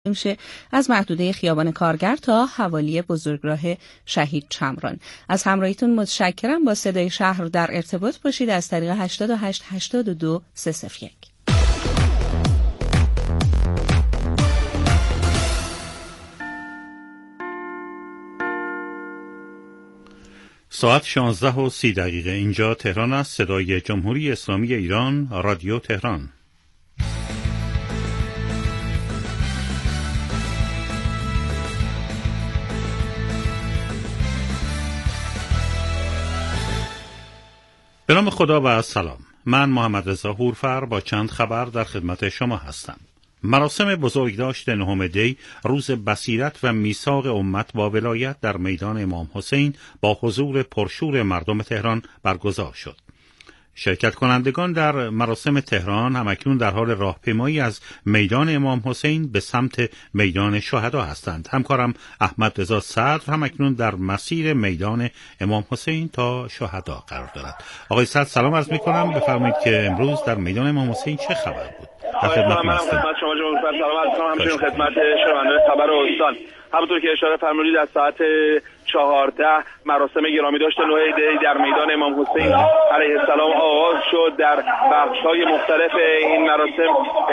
میشه از محدوده خیابان کارگر تا حوالی بزرگراه شهید چمران. از همراهیتون متشکرم. با صدای شهر در ارتباط باشید از طریق 88 82 301. ساعت 16:30 اینجا تهران است. صدای جمهوری اسلامی ایران، رادیو تهران. به نام خدا و سلام. من محمد رضا هورفر با چند خبر در خدمت شما هستم. مراسم بزرگداشت 9 دی روز بصیرت و میثاق امت با ولایت در میدان امام حسین با حضور پرشور مردم تهران برگزار شد. شرکت کنندگان در مراسم تهران همکنون در حال راهپیمایی از میدان امام حسین به سمت میدان شهدا هستند. همکارم احمد رضا صدر همکنون در مسیر میدان امام حسین تا شهدا قرار دارد. آقای صدر سلام عرض می‌کنم. بفرمایید که امروز در میدان امام حسین چه خبر بود؟ خدمت شما جناب سلام عرض کنم. همچنین خدمت شنوندگان خبر استان. همونطور که اشاره فرمودید از ساعت 14 مراسم گرامی داشت 9 دی در میدان امام حسین علیه السلام آغاز شد. در بخش‌های مختلف این مراسم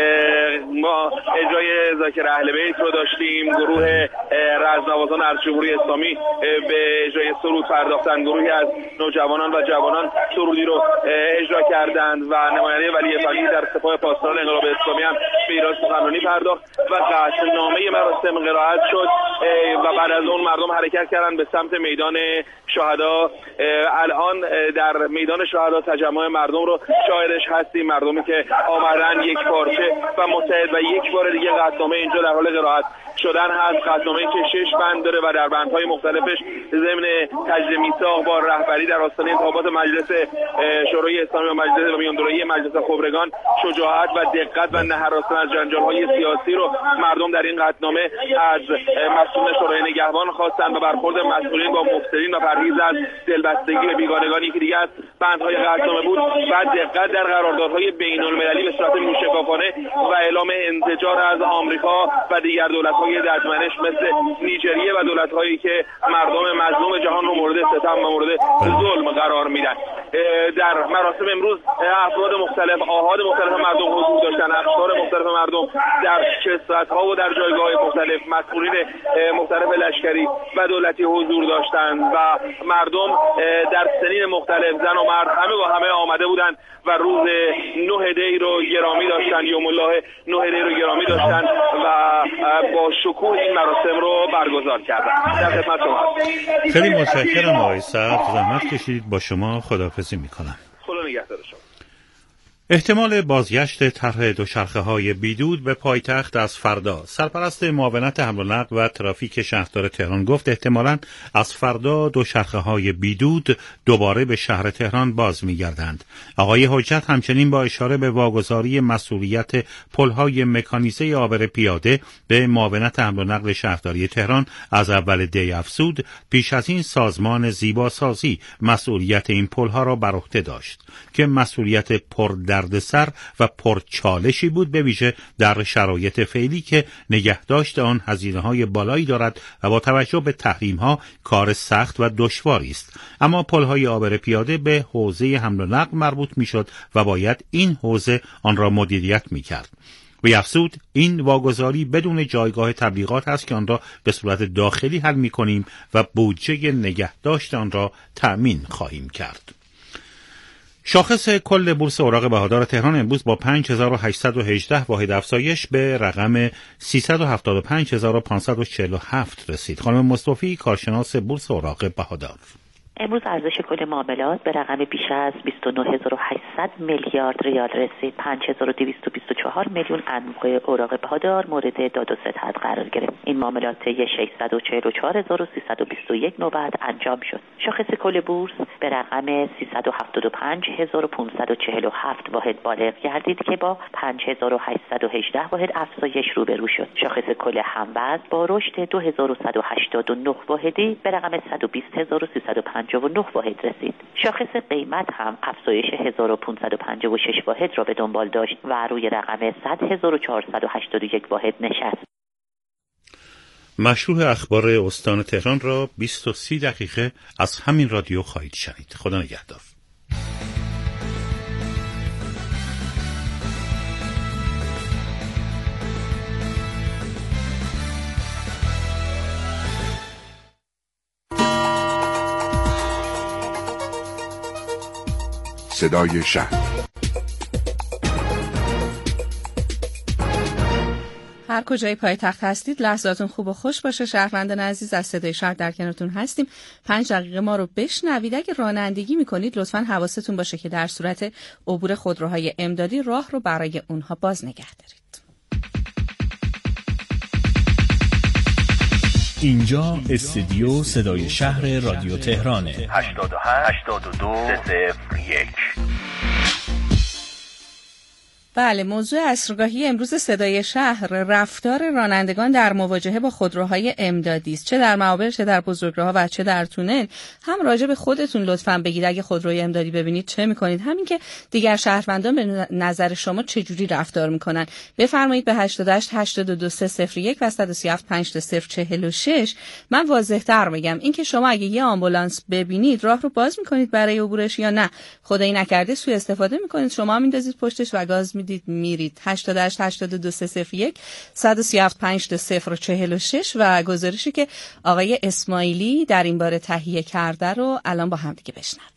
ما اجرای ذاکر اهل بیت رو داشتیم. گروه رزمنوازان ارتش جمهوری اسلامی به اجرای سرود پرداختند. گروهی از نوجوانان و جوانان سرودی رو اجرا کردند و نماینده ولی فقیه در سپاه پاسداران انقلاب اسلامی هم به ایراد سخنرانی پرداخت و قطعنامه مراسم قرائت شد و بعد از اون مردم حرکت کردند به سمت میدان شهدا. الان در میدان شهدا تجمع مردم رو شاهدش هستیم. مردمی که آمدن یک پارچه و متحد و یک بار دیگه قطعنامه اینجا در حال قرائت شدن هست. قطعنامه‌ای که 6 بند داره و در بندهای مختلفش ضمن تجدید میثاق با رهبری در آستانه انتخابات مجلس شورای اسلامی و مجلس میاندورایی مجلس خبرگان شجاعت و دقت و نه‌هراستن از جنجال‌های سیاسی رو مردم در این قطعنامه از مسئولین شورای نگهبان خواستند و برخورد مسئولین با مفسدین و پرهیز از دلبستگی به بیگانگان که دیگه از بندهای قطعنامه بود و دقت در قراردادهای بین‌المللی به صورت موشکافانه و اعلام انزجار از آمریکا و دیگر دولت‌های دشمنش مثل نیجریه و دولت‌هایی که مردم مظلوم جهان رو مورد ستم و مورد ظلم قرار میدن. در مراسم امروز افراد مختلف، آحاد مختلف مردم حضور داشتن. اقشار مختلف مردم در کسرت‌ها و در جایگاه مختلف، مسئولین مختلف لشکری و دولتی حضور داشتند و مردم در سنین مختلف، زن و مرد، همه با همه آمده بودند و روز 9 دی رو گرامی داشتن. یوم الله 9 دی رو گرامی داشتن و با شکوه این مراسم رو برگزار کردن. در خدمت شما هستم. خیلی متشکرم آقای صدر، زحمت کشیدید. با شما خداحافظی میکنم. خدا نگهدار شما. احتمال بازگشت طرح دوچرخه‌های بیدود به پایتخت از فردا. سرپرست معاونت حمل و نقل و ترافیک شهردار تهران گفت احتمالاً از فردا دوچرخه‌های بیدود دوباره به شهر تهران باز می‌گردند. آقای حجت همچنین با اشاره به واگذاری مسئولیت پل‌های مکانیزه عابر پیاده به معاونت حمل و نقل شهرداری تهران از اول دی افزود پیش از این سازمان زیباسازی مسئولیت این پل‌ها را بر عهده داشت که مسئولیت دردسر و پرچالشی بود، به ویژه در شرایط فعلی که نگهداشت آن هزینه‌های بالایی دارد و با توجه به تحریم‌ها کار سخت و دشواری است. اما پل‌های عابر پیاده به حوزه حمل و نقل مربوط می‌شد و باید این حوزه آن را مدیریت می‌کرد. و افزود این واگذاری بدون جایگاه تبلیغات است که آن را به صورت داخلی حل می‌کنیم و بودجه نگهداشت آن را تأمین خواهیم کرد. شاخص کل بورس اوراق بهادار تهران امروز با 5818 واحد افزایش به رقم 375547 رسید. خانم مصطفی، کارشناس بورس اوراق بهادار: امروز ارزش کل معاملات به رقم بیش از 29800 میلیارد ریال رسید. 5224 میلیون انواع اوراق بهادار مورد داد و ستد قرار گرفت. این معاملات طی 644321 نوبت انجام شد. شاخص کل بورس به رقم 375547 واحد بالغ گردید که با 5818 واحد افزایش روبرو شد. شاخص کل هموزن با رشد 2189 واحدی به رقم 120359 واحد رسید. شاخص قیمت هم افزایش 1556 واحد را به دنبال داشت و روی رقم 100481 واحد نشست. مشروع اخبار استان تهران را 20 دقیقه از همین رادیو خواهید شنید. خدا نگهدار. صدای شهر. هر کجای پایتخت هستید لحظاتون خوب و خوش باشه. شهروندان عزیز، از صدای شهر در کنارتون هستیم. 5 دقیقه ما رو بشنوید. اگه رانندگی میکنید لطفاً حواستون باشه که در صورت عبور خودروهای امدادی راه رو برای اونها باز نگه دارید. اینجا استودیو صدای شهر رادیو تهرانه. 88-82-301. بله، موضوع عصرگاهی امروز صدای شهر رفتار رانندگان در مواجهه با خودروهای امدادی است. چه در معابر، چه در بزرگراه‌ها و چه در تونل. هم راجع به خودتون لطفاً بگید اگه خودروی امدادی ببینید چه می‌کنید، همین که دیگر شهروندان به نظر شما چه جوری رفتار می‌کنن. بفرمایید به 88-82-301 و 137-5046. من واضح‌تر بگم، این که شما اگه یه آمبولانس ببینید راه رو باز می‌کنید برای عبورش یا نه. خدایی نکرده سوء استفاده می‌کنید، شما هم میندازید پشتش و گاز میرید. 88-82-301 137-5046 و گزارشی که آقای اسماعیلی در این باره تهیه کرده رو الان با هم دیگه بشنویم.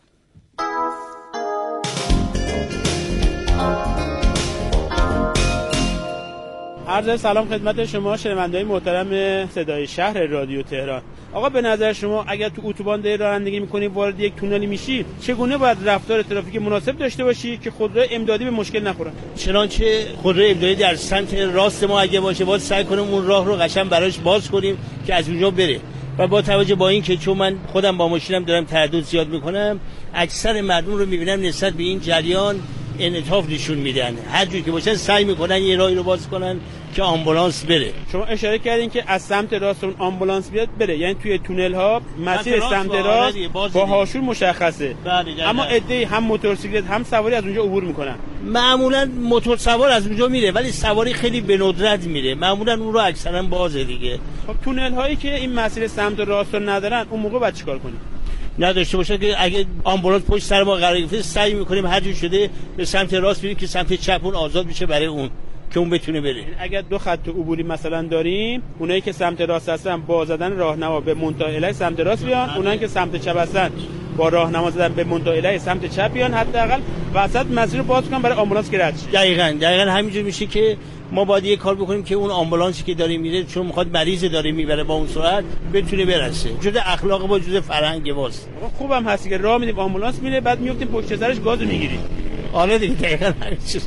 عرض سلام خدمت شما شنونده‌های محترم صدای شهر رادیو تهران. آقا به نظر شما اگر تو اتوبان داری رانندگی می‌کنی وارد یک تونلی میشی چگونه باید رفتار ترافیکی مناسب داشته باشی که خودروی امدادی به مشکل نخورن؟ چنانچه خودروی امدادی در سمت راست ما اگه باشه باید سعی کنیم اون راه رو قشنگ براش باز کنیم که از اونجا بره. و با توجه با این که چون من خودم با ماشینم دارم تردد زیاد می‌کنم، اکثر مردم رو می‌بینم نسبت به این جریان انعطاف نشون میدن. هر جوری که باشن سعی میکنن یه راهی رو باز کنن که آمبولانس بره. شما اشاره کردین که از سمت راست اون آمبولانس بیاد بره، یعنی توی تونل ها مسیر سمت راست با هاشور مشخصه. اما عده‌ای هم موتورسیکلت هم سواری از اونجا عبور میکنن. معمولا موتور سوار از اونجا میره ولی سواری خیلی به ندرت میره. معمولا اون رو اکثرا بازه دیگه. خب تونل هایی که این مسیر سمت راست رو ندارن اون موقع باید چیکار کنیم؟ نداشته باشه که اگه آمبولانس پشت سر ما قرار گرفته سعی میکنیم هر جور شده به سمت راست بریم که سمت چپ اون آزاد میشه برای اون که اون بتونه بره. اگر دو خط عبوری مثلا داریم، اونایی که سمت راست هستن با زدن راهنما به منتهی الهی سمت راست بیان، اونایی که سمت چپ هستن با راهنما زدن به منتهی الهی سمت چپ بیان، حداقل وسط مسیر رو باز کنن برای آمبولانس که رد شه. دقیقاً همینجوری میشه که ما باید یه کار بکنیم که اون آمبولانسی که داره میره چون میخواد مریض داره میبره با اون سرعت بتونه برسه. جزء اخلاق با جزء فرهنگ واست. خوبم هستی که راه میدیم آمبولانس میره بعد میافتیم پشت سرش گازو میگیریم. آره دیگه دقیقاً همین چیزه.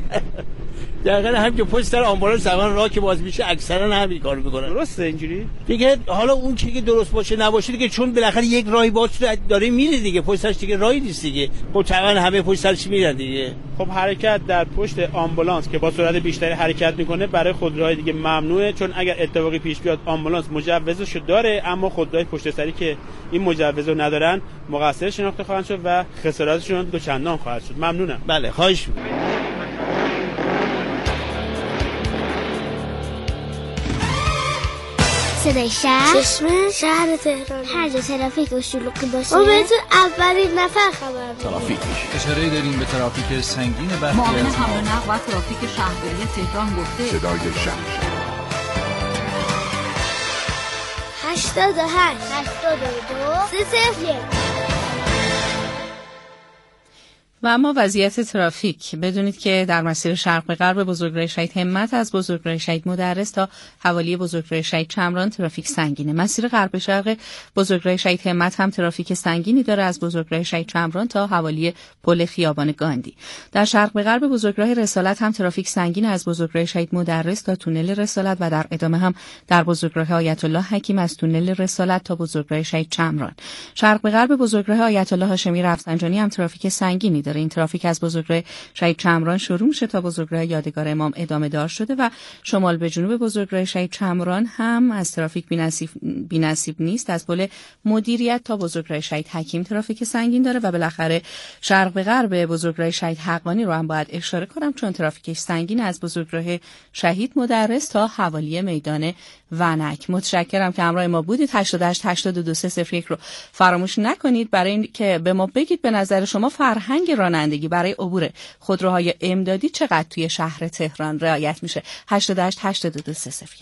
دقیقاً هم که پشت سر آمبولانس زمان راه که باز میشه اکثرا همین کارو میکنن. درسته اینجوری؟ دیگه حالا اون چیزی که درست باشه نباشه دیگه چون بالاخره یک راهی باز داره میره دیگه پشت سرش دیگه راهی نیست دیگه. خب طبعا همه پشت سرش میرن دیگه. خب حرکت در پشت آمبولانس که با سرعت بیشتری حرکت میکنه برای خودروهای دیگه ممنوعه، چون اگر اتفاقی پیش بیاد آمبولانس مجوزشو داره اما خودروهای پشت سری که این مجوزو ندارن مقصر شناخته خواهند شد و خسارتشون دوچندان خواهد شد. ممنونم. بله خواهش می‌کنم. صدای شهر، چشمه شهر تهران. هر جا ترافیک و شلوغی باشه ما بهتون اولین نفر خبر میدیم. ترافیک اشاره داریم به ترافیک سنگین برخی معاون حمل و نقل و ترافیک شهرداری تهران گفته صدای شهر 88-82-301. و اما وضعیت ترافیک بدونید که در مسیر شرق به غرب بزرگراه شهید همت از بزرگراه شهید مدرس تا حوالی بزرگراه شهید چمران ترافیک سنگینه. مسیر غرب شرق بزرگراه شهید همت هم ترافیک سنگینی داره از بزرگراه شهید چمران تا حوالی پل خیابان گاندی. در شرق به غرب بزرگراه رسالت هم ترافیک سنگین از بزرگراه شهید مدرس تا تونل رسالت و در ادامه هم در بزرگراه آیت الله حکیم از تونل رسالت تا بزرگراه شهید چمران. شرق به غرب بزرگراه آیت الله هاشمی رفسنجانی هم ترافیک سنگینی داره. این ترافیک از بزرگراه شهید چمران شروع میشه تا بزرگراه یادگار امام ادامه دار شده و شمال به جنوب بزرگراه شهید چمران هم از ترافیک بی‌نصیب نیست. از پل مدیریت تا بزرگراه شهید حکیم ترافیک سنگین داره و بالاخره شرق به غرب بزرگراه شهید حقانی رو هم باید اشاره کنم چون ترافیکش سنگین از بزرگراه شهید مدرس تا حوالی میدان ونک. متشکرم که همراه ما بودید. 88-82-301 رو فراموش نکنید برای این که به ما بگید به نظر شما فرهنگ رانندگی برای عبور خودروهای امدادی چقدر توی شهر تهران رعایت میشه. 88-82-301.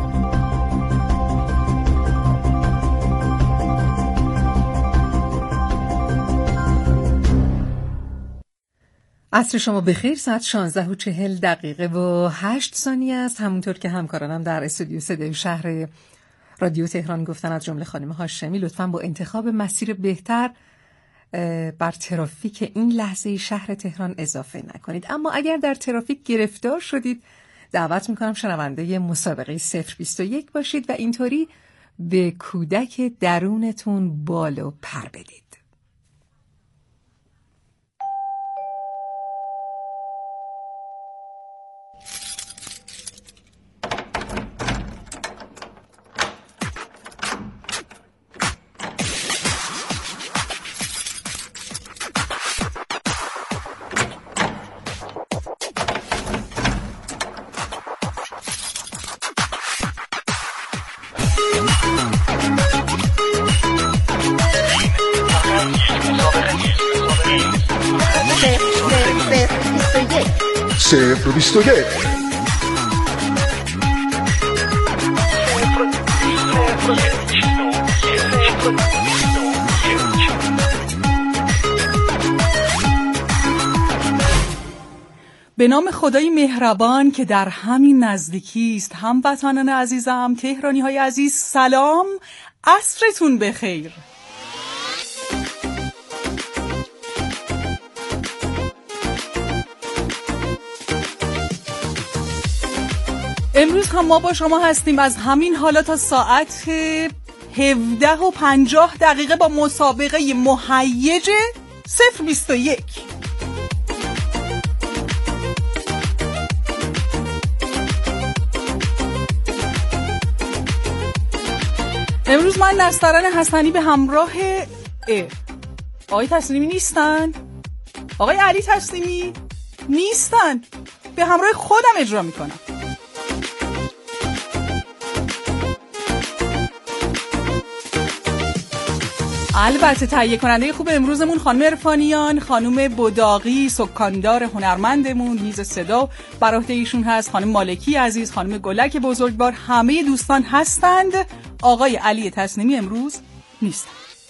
عصر شما بخیر. ساعت 16:40 و 8 ثانیه است. همونطور که همکارانم در استودیو صدای شهر رادیو تهران گفتن، از جمله خانم هاشمی، لطفاً با انتخاب مسیر بهتر بر ترافیک این لحظه شهر تهران اضافه نکنید. اما اگر در ترافیک گرفتار شدید، دعوت میکنم شنونده مسابقه 021 باشید و اینطوری به کودک درونتون بال و پر بدید. صفر 21. به نام خدای مهربان که در همین نزدیکی است. هموطنان عزیزم، تهرانی های عزیز، سلام، عصرتون بخیر. امروز هم ما با شما هستیم از همین حالا تا ساعت 17:50 با مسابقه مهیج 021. امروز من نسترن حسنی به همراه آقای تسلیمی نیستن، آقای علی تسلیمی نیستن، به همراه خودم اجرا میکنم. البته تهیه کننده خوب امروزمون خانم عرفانیان، خانم بداقی، سکاندار هنرمندمون، میز صدا بر عهده ایشون هست، خانم مالکی عزیز، خانم گلک بزرگوار، همه دوستان هستند. آقای علی تسلیمی امروز نیستن.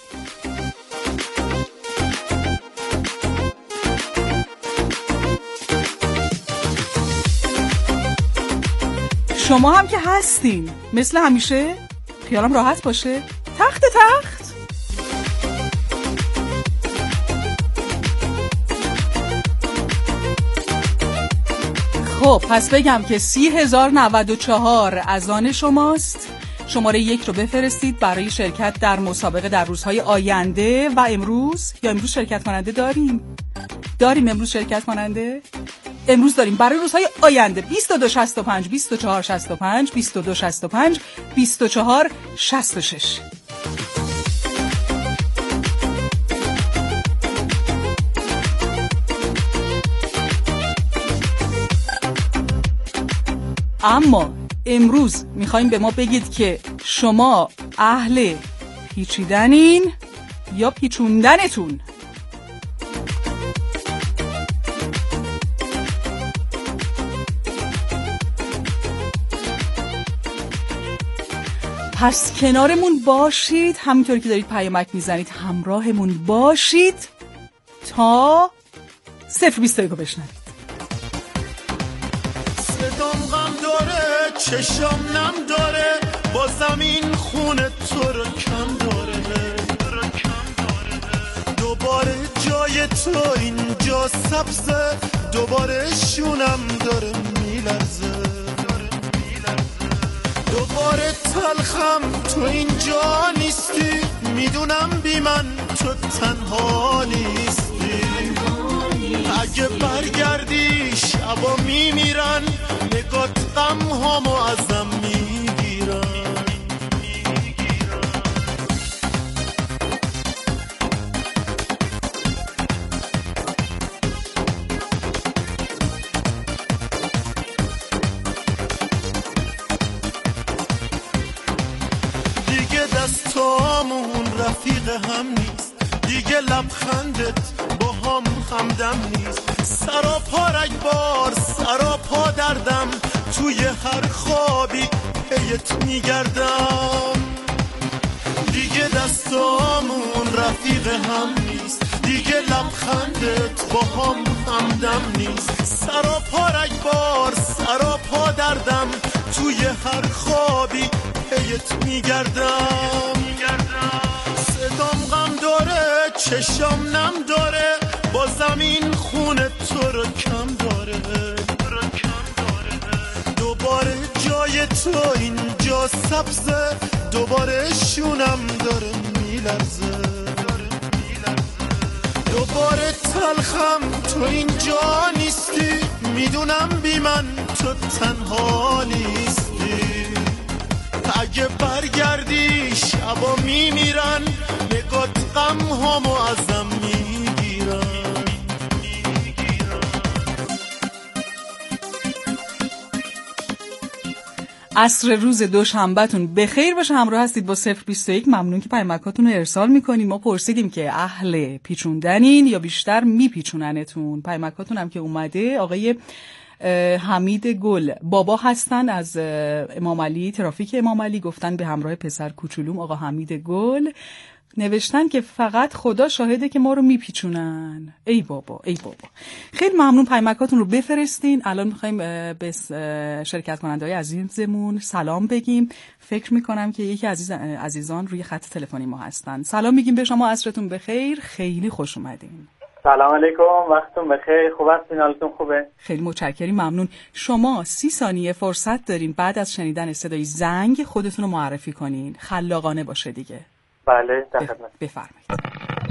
شما هم که هستین مثل همیشه، خیالم راحت باشه. تخت خب پس بگم که 30,094 از آن شماست. شماره 1 رو بفرستید برای شرکت در مسابقه در روزهای آینده و امروز. یا امروز شرکت کننده داریم امروز شرکت کننده امروز داریم برای روزهای آینده. 2265 2465 2265 2466. اما امروز میخوایم به ما بگید که شما اهل پیچیدنین یا پیچوندنتون. پس کنارمون باشید، همینطوری که دارید پیامک میزنید همراهمون باشید تا 021 بشنوید. صدام غم داره، چشم نم داره، با زمین خونه تو رو کم داره. دوباره جای تو اینجا سبزه، دوباره شونم داره میلرزه. دوباره تلخم تو اینجا نیستی، میدونم بی من تو تنها نیستی. اگه برگردی شبا میمیرن، نگات غم هامو ازم میگیرن. دیگه دستامون رفیق هم نیست، دیگه لبخندت با هم همدم نیست. سراپا رگبار سراپا دردم، توی هر خوابی پیت میگردم. دیگه دستامون رفیق هم نیست، دیگه لبخندت با هم همدم نیست. سراپا رگبار سراپا دردم، توی هر خوابی پیت میگردم. صدام غم داره چشام نم داره، با زمین خونه تو رو کم داره. دوباره جای تو اینجا سبزه، دوباره شونم داره میلرزه. دوباره تلخم تو اینجا نیستی، میدونم بی من تو تنها نیستی. اگه برگردی شبا میمیرن، نگات غم همو ازم میگیرن. عصر روز دوشنبهتون بخیر باشه. همراه هستید با 021. ممنون که پیامکاتون رو ارسال میکنید. ما پرسیدیم که اهل پیچوندنین یا بیشتر میپیچوننتون. پیامکاتون هم که اومده آقای حمید گل بابا هستن از امام علی، ترافیک امام علی، گفتن به همراه پسر کوچولوم آقا حمید گل. نوشتن که فقط خدا شاهده که ما رو میپیچونن. ای بابا ای بابا. خیلی ممنون، پیامکاتون رو بفرستین. الان میخوایم به شرکت کننده‌های عزیزمون سلام بگیم. فکر میکنم که یکی عزیزان روی خط تلفنی ما هستن. سلام میگیم به شما، عصرتون بخیر، خیلی خوش اومدین. سلام علیکم، وقتتون بخیر. خوب هستین؟ حالتون خوبه؟ خیلی متشکریم، ممنون. شما 30 ثانیه فرصت دارین بعد از شنیدن صدای زنگ خودتون رو معرفی کنین. خلاقانه باشه دیگه. بله، در خدمت. بفرمایید.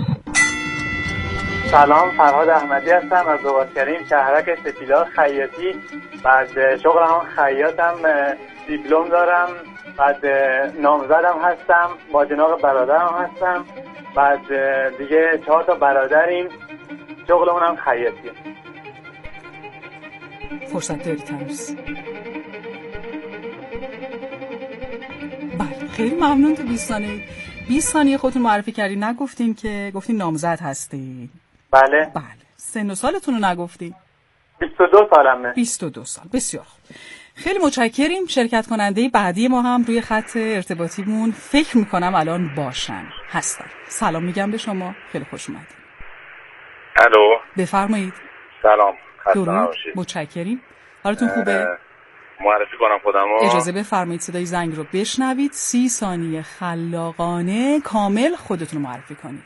سلام، فرهاد احمدی هستم از زواسکریم، شهرک سپیدار خیاطی. بعد شغلم خیاطم، دیپلم دارم. بعد نامزدم هستم، با جناب برادرم هستم. بعد دیگه 4 تا برادریم، شغلمون هم خیاطیه. فرصت دارید تمرس. بله، خیلی ممنون. تو 20 ثانیه خودتون معرفی کردین. نگفتین که گفتین نامزد هستین. بله. بله. سن و سالتون رو نگفتین. 22 سالمه. 22 سال. بسیار خوب. خیلی متشکریم. شرکت کننده بعدی ما هم روی خط ارتباطیمون فکر میکنم الان هستن. سلام میگم به شما. خیلی خوش اومدید. الو. بفرمایید. سلام. خسته نباشید. متشکریم. حالتون خوبه؟ معرفی کنم خودمو. اجازه بفرمایید صدای زنگ رو بشنوید. 30 ثانیه خلاقانه کامل خودتون رو معرفی کنید.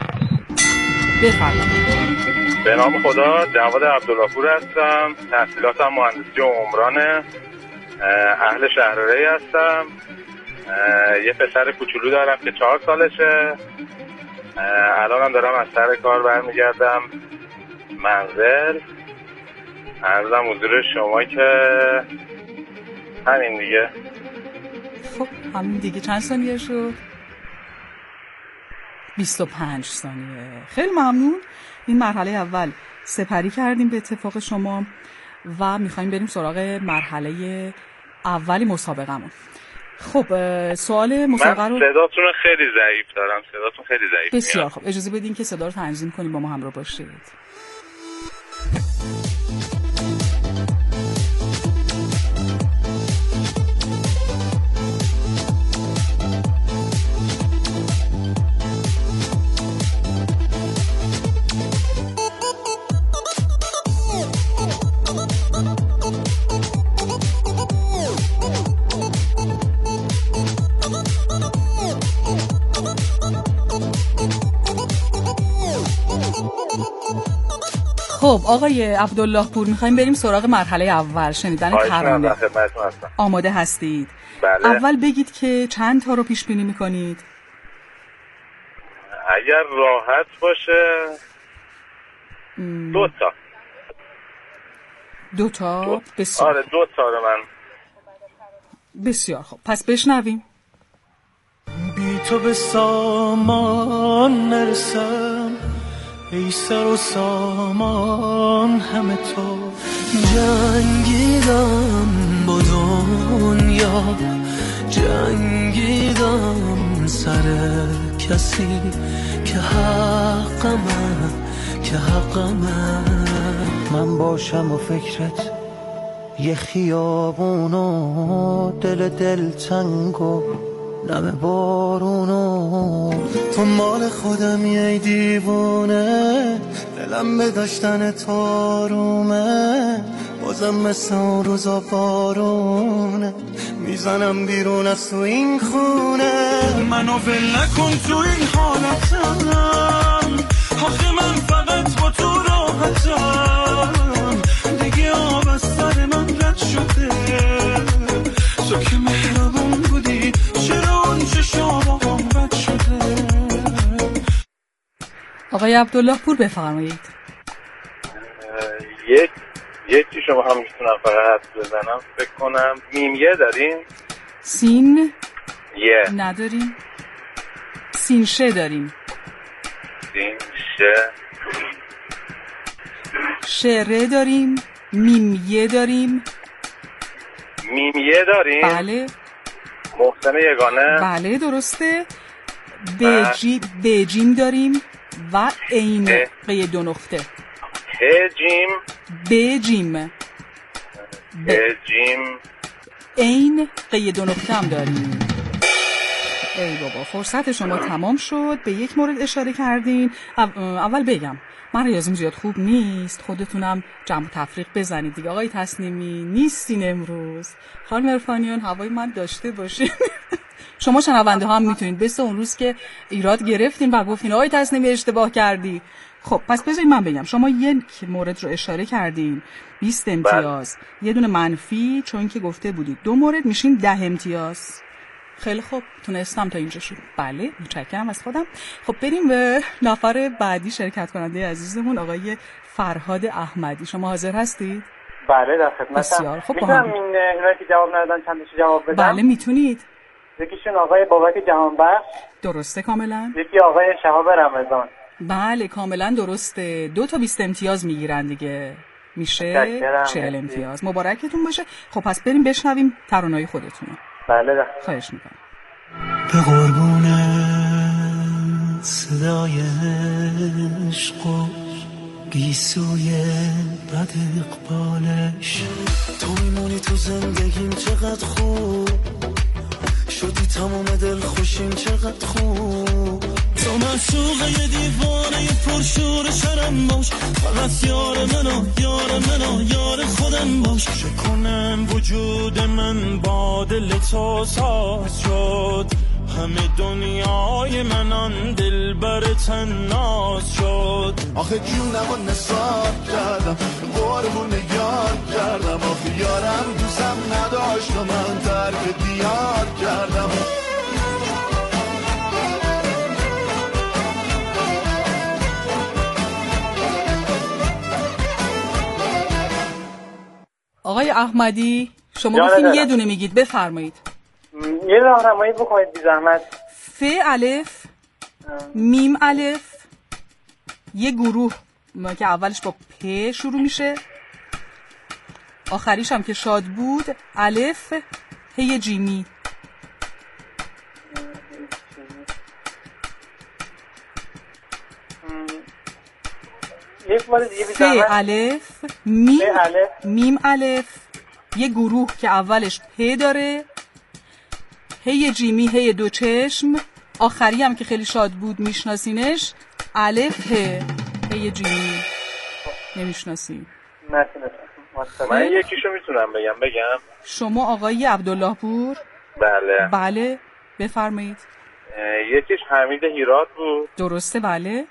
بفرمایید. به نام خدا، جواد عبداللهپور هستم. تحصیلاتم مهندسی عمرانه. اهل شهرری هستم. یه پسر کوچولو دارم که 4 سالشه. الانم دارم از سر کار برمیگردم منزل. عرضم حضور شما که همین دیگه. خب همین دیگه. چند ثانیه شد؟ 25 ثانیه. خیلی ممنون. این مرحله اول سپری کردیم به اتفاق شما و میخوایم بریم سراغ مرحله اولی مسابقمون. خب سوال مسابقه رو صداتون خیلی ضعیف دارم. صداتون خیلی ضعیف. بسیار خب، اجازه بدین که صدا رو تنظیم کنیم، با ما همراه باشید. خب آقای عبداللهپور، میخوایم بریم سراغ مرحله اول، شنیدن ترانه. آماده هستید؟ بله. اول بگید که چند تا رو پیش بینی میکنید؟ اگر راحت باشه 2 تا. 2 تا؟ بسیار. آره 2 تا رو من. بسیار خب، پس بشنویم. بی تو به سامان نرسم، ای سر و سامان همه تو. جنگیدم با دنیا، جنگیدم سر کسی که حقمه من باشم و فکرت یه خیابونو دل تنگو نم بارونو تو مال خودم ای دیوونه دلم به داشتن تارومه بازم مثل اون روزا بارونه میزنم بیرون از تو این خونه منو ول نکن تو این حالتم آخه من فقط با تو راحتم دیگه آب از سر من رد شده تو که مهربون بودی چرا اون چشامم بد شده. آقای عبدالله پور بفرمایید. یکی شما هم میتونم فقط بزنم فکر کنم میمیه داریم سین یه نداریم سینشه داریم سینشه شره داریم میمیه داریم بله محسن یگانه بله درسته بجیم داریم و عین قی دو نقطه بجیم عین قی دو نقطه هم داریم. ای بابا فرصت شما تمام شد. به یک مورد اشاره کردین. اول بگم من ریاضیم زیاد خوب نیست، خودتونم جمع و تفریق بزنید دیگه. آقای تسلیمی نیستین امروز، خانم عرفانیان هوای من داشته باشین. شما شنونده ها هم میتونید مثل اون روز که ایراد گرفتین و گفتین آقای تسلیمی اشتباه کردی. خب پس بذارید من بگم. شما یک مورد رو اشاره کردین 20 امتیاز، یه دونه منفی چون که گفته بودید 2 مورد میشین 10 امتیاز. خیلی خوب تونستم تا اینجا شد. بله متشکرم از خودم. خب بریم به نفر بعدی شرکت کننده عزیزمون آقای فرهاد احمدی. شما حاضر هستید؟ بله در خدمتم. بسیار خب. میتونم اینا که جواب ندادن چند تا جواب بدم؟ بله میتونید. یکیشون آقای بابک جهانبخش. درسته کاملا. یکی آقای شهاب رمضان. بله کاملا درسته. 2 تا 20 امتیاز میگیرن دیگه، میشه 40 امتیاز. مبارکتون باشه. خب پس بریم بشنویم ترانه‌های خودتون. بله خواهش میکنم. به قربون صدای عشق و گیسوی بد اقبالش تو میمونی تو زندگیم چقدر خوب شدی تمام دل خوشیم چقدر خوب تو معشوقه یه دیوانه یه پرشور شرم باش فقط یار منو یار خودم باش شکنن وجود من با دل تو ساز شد همه دنیای منان دل بر تن ناز شد آخه جونم رو نثار کردم قربون یار کردم آخه یارم دوستم نداشت و من ترک دیار کردم آقای احمدی شما گفتین یه دونه میگید، بفرمایید. یه راهنمایی بکنید بی زحمت. ف الف میم الف یه گروه که اولش با پ شروع میشه آخریش هم که شاد بود الف هی جیمی ف الف میم الف یه گروه که اولش پ داره هی جیمی هی دو چشم آخری هم که خیلی شاد بود میشناسینش الف هی جیمی نمیشناسین. من یکیشو میتونم بگم شما آقای عبدالله پور. بله بفرمایید. یکیش حمید هیرات بود. درسته بله.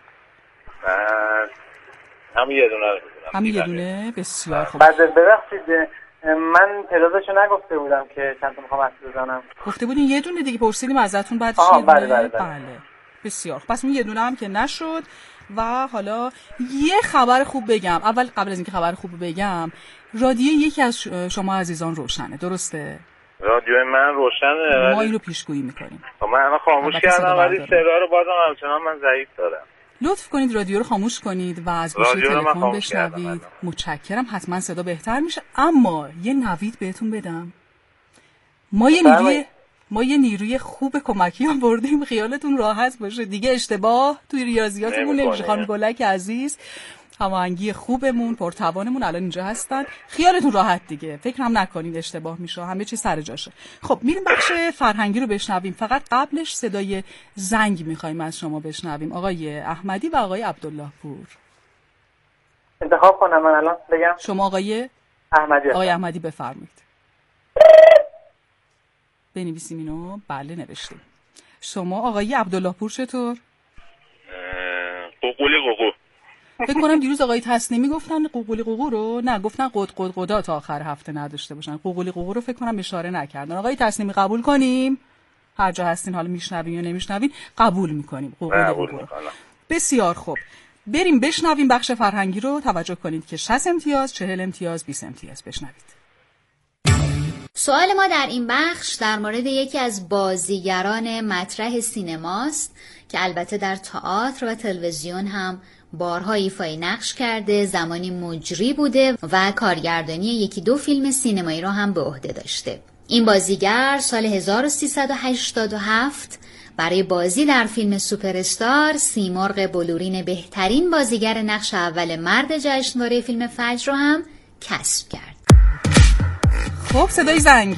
هم یه دونه رو میدونم. هم یه دونه. بسیار خوب. ببخشید من تعدادشو نگفته بودم که چند تا میخوام حدس بزنم. گفته بودین یه دونه دیگه پرسیدیم ازتون بعد بله. بسیار خوب. پس اون یه دونه هم که نشد و حالا یه خبر خوب بگم. قبل از اینکه خبر خوب بگم رادیو یکی از شما عزیزان روشنه، درسته؟ رادیو من روشنه. ما اینو پیشگویی میکنیم. من خاموش کردم ولی صدا رو بازم همچنان من ضعیف دارم. لطف کنید رادیو رو خاموش کنید و از گوشی تلفن بشنوید. متشکرم. حتما صدا بهتر میشه. اما یه نوید بهتون بدم. ما یه نیروی ما یه نیروی خوب کمکی هم بردیم، خیالتون راحت باشه دیگه. اشتباه توی ریاضیاتمون نمیشه. خانم گلک عزیز، هماهنگی خوبمون، پرتوانمون الان اینجا هستن، خیالتون راحت دیگه، فکر هم نکنید اشتباه میشه، همه چی سر جاشه. خب میریم بخش فرهنگی رو بشنویم. فقط قبلش صدای زنگ میخوایم از شما بشنویم، آقای احمدی و آقای عبدالله پور. انتخاب کنم من الان بگم؟ شما آقای احمدی. آقای احمدی بفرمایید. بنویسیم اینو. بله نوشتیم. شما آقای عبدالله پور چطور؟ قوقولی قوقو. فکر کنم دیروز آقای تسنیمی گفتن قوقولی قوقو رو، نه گفتن قد قد قدا تا آخر هفته نداشته باشن. قوقولی قوقو رو فکر کنم اشاره نکردن. آقای تسنیمی قبول کنیم؟ هر جا هستین، حالا میشنوین یا نمیشنوین، قبول میکنیم قوقولی قوقو رو. بسیار خوب. بریم بشنویم بخش فرهنگی رو. توجه کنید که 60 امتیاز، 40 امتیاز، 20 امتیاز. بشنوید. سوال ما در این بخش در مورد یکی از بازیگران مطرح سینماست که البته در تئاتر و تلویزیون هم بارها ایفای نقش کرده، زمانی مجری بوده و کارگردانی یکی دو فیلم سینمایی رو هم به عهده داشته. این بازیگر سال 1387 برای بازی در فیلم سوپرستار سیمرغ بلورین بهترین بازیگر نقش اول مرد جشنواره فیلم فجر رو هم کسب کرد. خب صدای زنگ.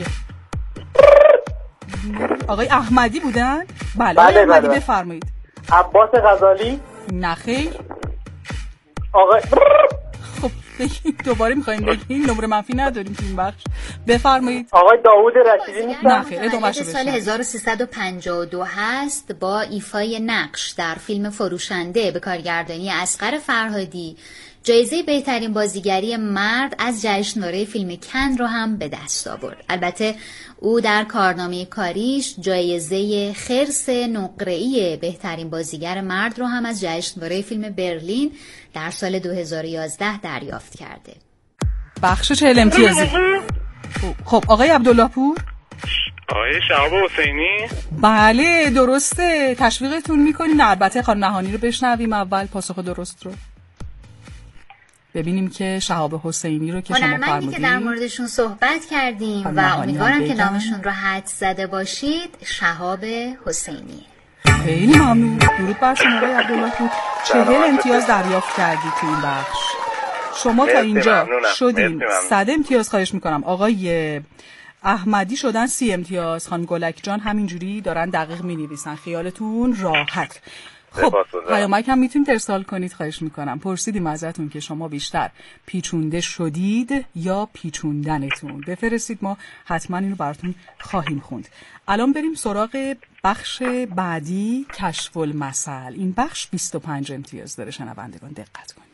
آقای احمدی بودن؟ بله بله احمدی بله. بفرمایید. عباس غزالی؟ نخیر. آقای خب بگید، دوباره میخوایم بگید، نمره منفی نداریم تو این بخش. بفرمایید. آقای داوود رشیدی نیستن؟ نخیر، ادامه‌شو سال 1352 هست. با ایفای نقش در فیلم فروشنده به کارگردانی اصغر فرهادی جایزه بهترین بازیگری مرد از جشنواره فیلم کن رو هم به دست آورد. البته او در کارنامه کاریش جایزه خرس نقره‌ای بهترین بازیگر مرد رو هم از جشنواره فیلم برلین در سال 2011 دریافت کرده. بخش 40 امتیازی. خب آقای عبدالله پور؟ آقای شهاب حسینی؟ بله درسته، تشویقتون میکنیم. البته خانم نهانی رو بشنویم اول پاسخ درست رو ببینیم که شهاب حسینی رو که شما فرمودید که در موردشون صحبت کردیم و امیدوارم که نامشون رو حدس زده باشید، شهاب حسینی. خیلی ممنون. درود بر شما آقای عبدالله پور. 40 امتیاز دریافت کردید تو این بخش. شما تا اینجا شدین 100 امتیاز. خواهش میکنم. آقای احمدی شدن 30 امتیاز. خانم گلک جان همینجوری دارن دقیق مینویسن، خیالتون راحت. خب پیامک هم میتونید ارسال کنید. خواهش میکنم. پرسیدیم ازتون که شما بیشتر پیچونده شدید یا پیچوندنتون، بفرستید، ما حتما اینو براتون خواهیم خوند. الان بریم سراغ بخش بعدی، کشف المثل. این بخش 25 امتیاز داره. شنوندگان دقت کنید.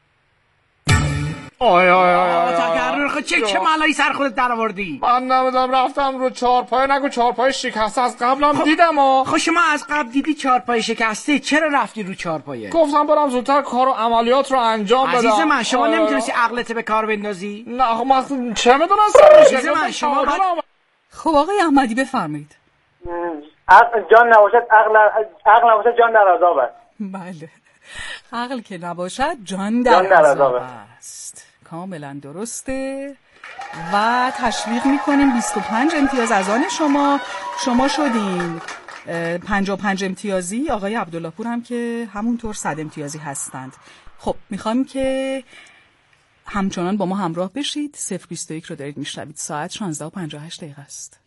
تکرر خود چه مالایی سر خودت در آوردی؟ من نمیدونم، رفتم رو چهارپایه، نگو چهارپایه شکسته، از قبلم دیدم. خب شما از قبل دیدی چهارپایه شکسته، چرا رفتی رو چهارپایه؟ گفتم برم زودتر کار و عملیات رو انجام بدم. عزیز من شما نمیتونستی عقلت به کار بندازی؟ نه خب من چه میدونم. عزیز من شما خب آقای احمدی بفرمایید. جان نباشد عقل نباشد جان در عذاب است. بله، عقل که نباشد جان در عذاب است. کاملا درسته و تشویق میکنیم. 25 امتیاز از آن شما شدین 55 امتیازی. آقای عبدالله پور هم که همونطور 100 امتیازی هستند. خب میخوایم که همچنان با ما همراه بشید. 021 رو دارید میشنوید. ساعت 16:58 است.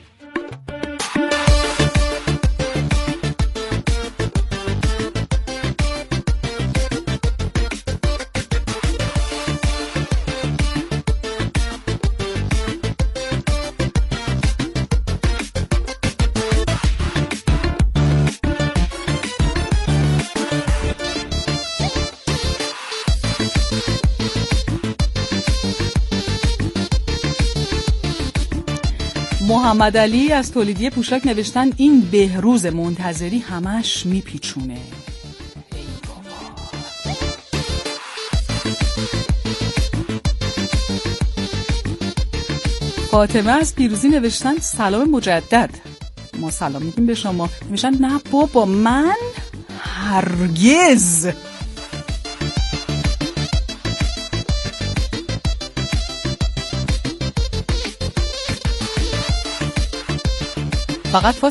محمد علی از تولیدی پوشاک نوشتن این بهروز منتظری همش میپیچونه. فاطمه از پیروزی نوشتن سلام مجدد. ما سلام میگیم به شما. نوشتن نه بابا من هرگز. فقط